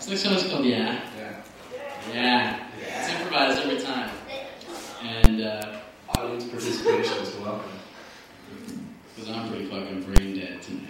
This next one is called Yeah. Yeah. It's improvised every time. And audience participation is welcome. Because I'm pretty fucking brain dead tonight.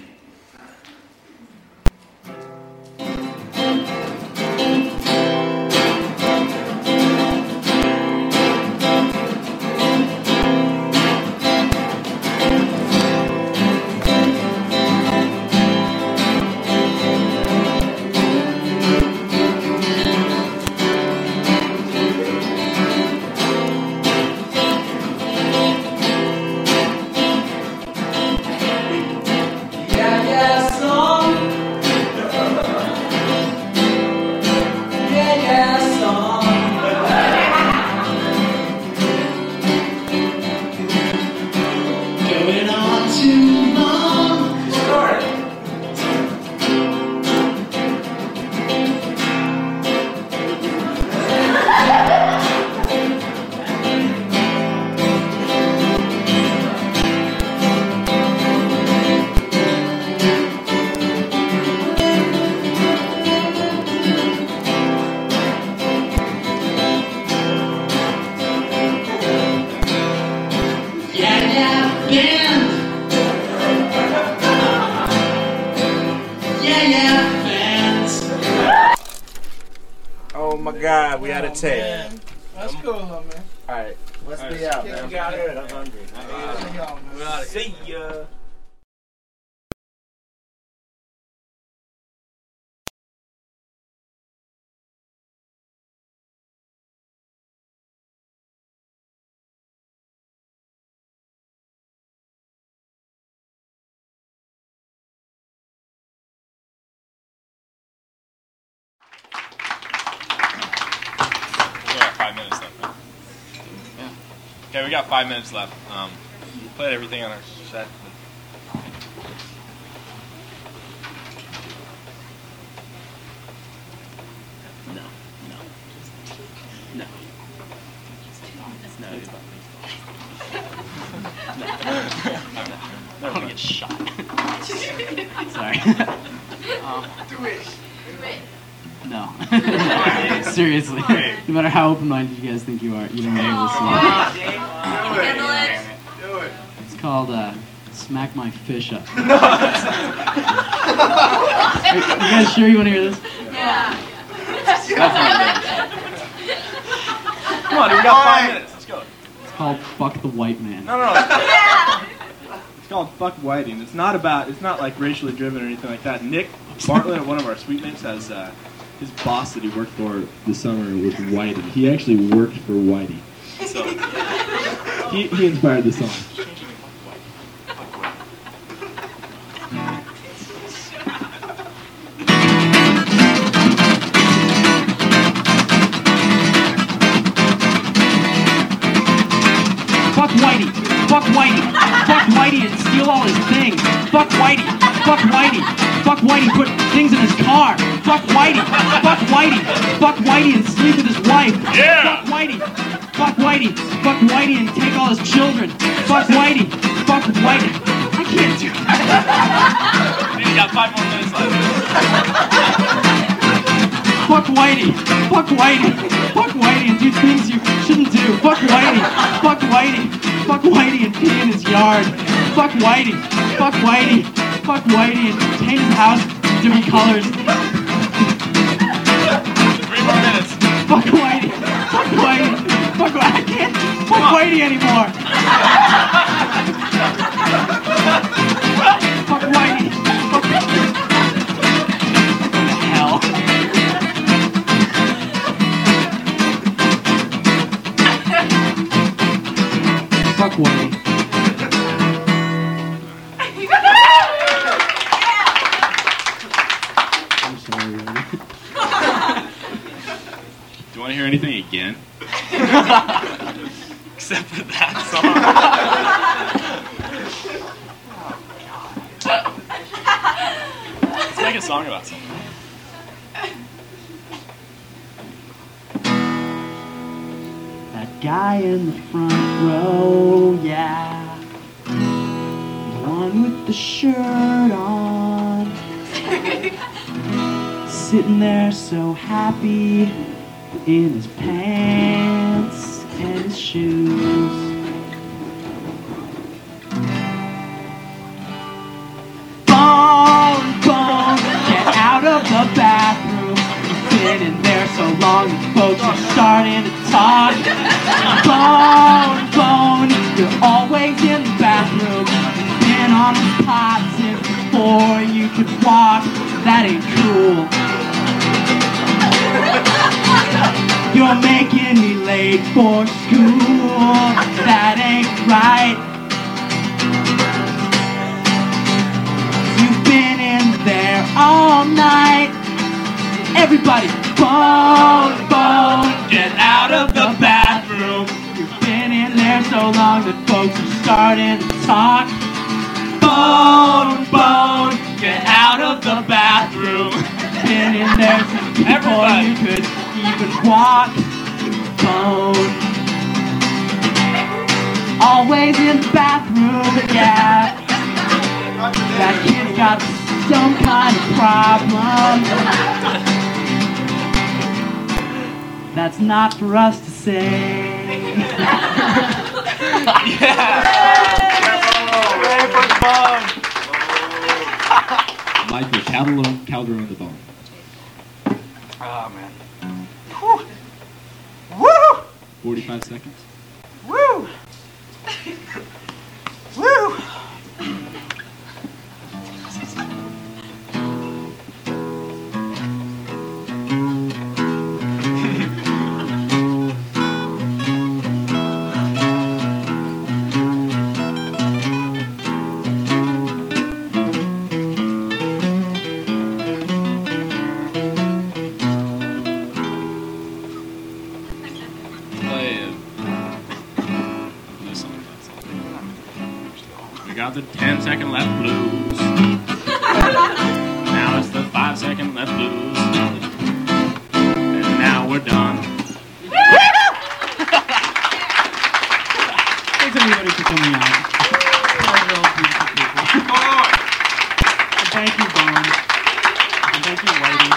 Oh my God, we had a tape. Man. That's cool, though, man. Alright, let's be out, man. You got it. Good, I'm hungry. See ya. We got 5 minutes left, man. Yeah. Okay, we got 5 minutes left. Played everything on our set. No. I don't want to get shot. Sorry. Do it. No. Seriously. No matter how open-minded you guys think you are, you don't know this song. Do it. It's called Smack My Fish Up. Are you guys sure you want to hear this? Yeah. Come on, dude, we got 5 minutes. Let's go. It's called Fuck the White Man. No. Yeah. It's called Fuck Whitey, and it's not like racially driven or anything like that. Nick Bartlett, one of our suite mates, has his boss that he worked for this summer was Whitey. He actually worked for Whitey. So he inspired the song. Fuck Whitey. Fuck Whitey. Fuck Whitey and steal all his things. Fuck Whitey. Fuck Whitey. Fuck Whitey, put things in his car. Fuck Whitey. Fuck Whitey. Fuck Whitey and sleep with his wife. Yeah. Fuck Whitey. Fuck Whitey. Fuck Whitey and take all his children. Fuck Whitey. Fuck Whitey. I can't do that. You got 5 more minutes left. Fuck Whitey. Fuck Whitey. Fuck Whitey and do things you shouldn't do. Fuck Whitey. Fuck Whitey. Fuck Whitey and pee in his yard. Fuck Whitey. Fuck Whitey. Fuck Whitey and paint his house in different colors. 3 more minutes. Fuck Whitey. Fuck Whitey. Fuck Whitey. I can't fuck Whitey anymore. Fuck Whitey. Fuck Go to hell. Fuck Whitey. I'm sorry, Whitey. Do you want to hear anything again? Except for that song. Let's make a song about something. That guy in the front row, yeah. The one with the shirt on. sitting there so happy in his pants and his shoes. Bone, bone, get out of the bathroom. You've been in there so long that folks are starting to talk. Bone, bone, you're always in the bathroom. You've been on the pot since before you could walk. That ain't cool. You're making me late for school. That ain't right. You've been in there all night. Everybody, bone, bone, get out of the bathroom. You've been in there so long that folks are starting to talk. Bone, bone, get out of the bathroom. Been in there since before you could even walk. Bone. Always in the bathroom, yeah. That kid's got some kind of problem. That's not for us to say. Michael Calderon the Bone. Oh, man. 45 seconds. Woo! Woo! We got the 10-second left blues. Now it's the 5-second left blues. And now we're done. Thanks everybody for coming out. And thank you, Bone. And thank you, Whitey.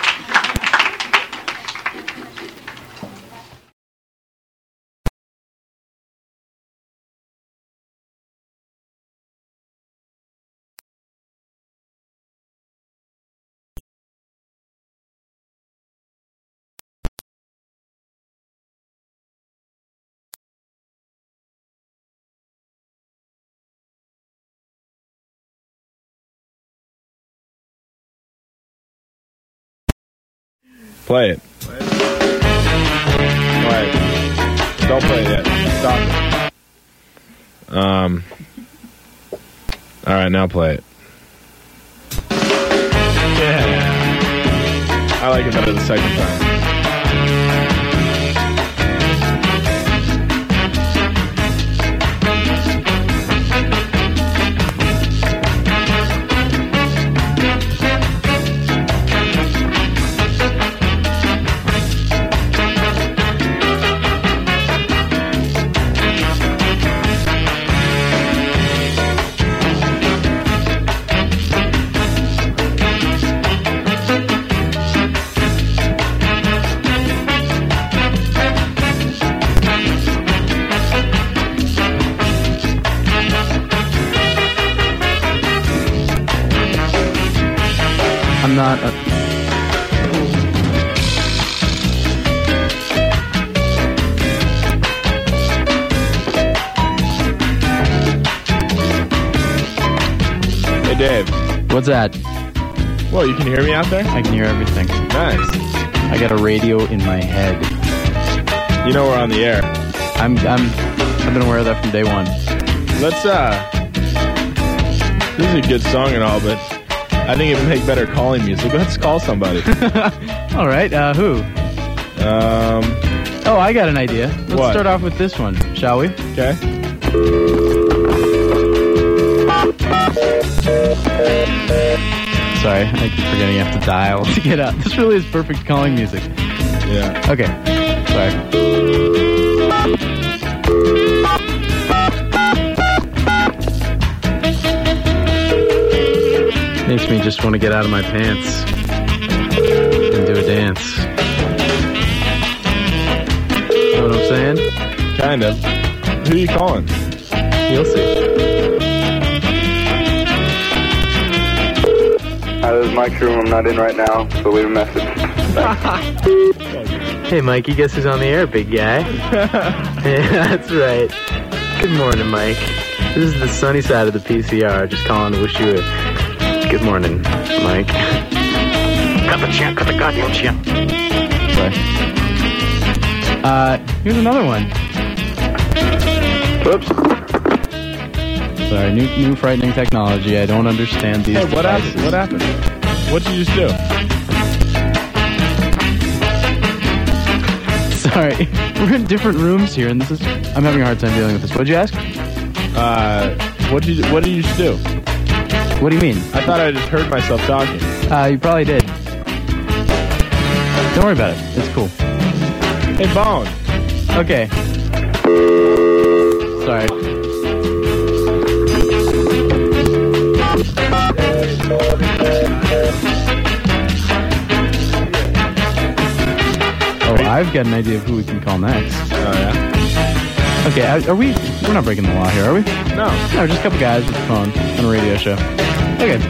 Play it. Play it. Don't play it yet. Stop it. Alright, now play it. Yeah. I like it better the second time. I'm not a... Hey Dave. What's that? Whoa, you can hear me out there? I can hear everything. Nice. I got a radio in my head. You know we're on the air. I've been aware of that from day one. Let's this is a good song and all, but I think it would make better calling music. Let's call somebody. All right, who? Oh, I got an idea. Let's What? start off with this one, shall we? Okay. Sorry, I keep forgetting you have to dial to get out. This really is perfect calling music. Yeah. Okay, sorry. Makes me just want to get out of my pants. Kind of. Who are you calling? You'll see. Hi, this is Mike's room. I'm not in right now, so leave a message. Hey, Mikey, guess who's on the air, big guy? Yeah, that's right. Good morning, Mike. This is the sunny side of the PCR. Just calling to wish you a good morning, Mike. Got the chant, got the goddamn chant. Sorry. Here's another one. Whoops. Sorry, new frightening technology. I don't understand these Hey, what devices. happened? What happened? What'd you just do? Sorry, we're in different rooms here, and I'm having a hard time dealing with this. What'd you ask? What did you just do? What do you mean? I thought I just heard myself talking. You probably did. Don't worry about it. It's cool. Hey, Bone. Okay. Sorry. Oh, I've got an idea of who we can call next. Oh, yeah? Okay, we're not breaking the law here, are we? No. No, just a couple guys with a phone on a radio show. Okay.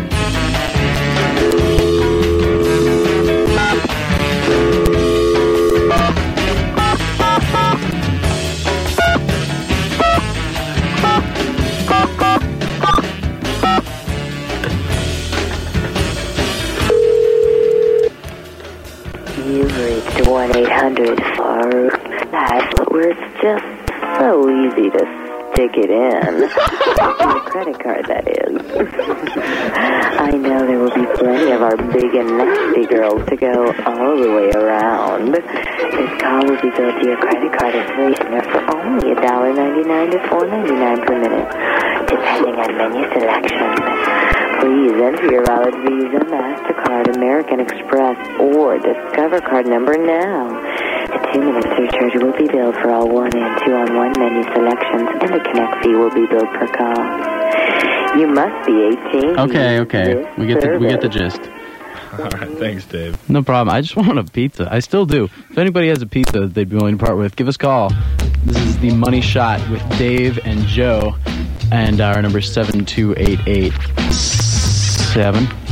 You've reached 1-800-FAROOK. That's where it's just so easy to stick it in. Your credit card, that is. I know there will be plenty of our big and nasty girls to go all the way around. This call will be billed to your credit card information for only $1.99 to $4.99 per minute, depending on menu selection. Please enter your valid Visa, MasterCard, American Express, or Discover card number now. A 2-minute surcharge will be billed for all 1 and 2-on-1 menu selections, and the connect fee will be billed per call. You must be 18. Okay. We get the gist. All right, thanks, Dave. No problem. I just want a pizza. I still do. If anybody has a pizza that they'd be willing to part with, give us a call. This is the Money Shot with Dave and Joe, and our number is 72887.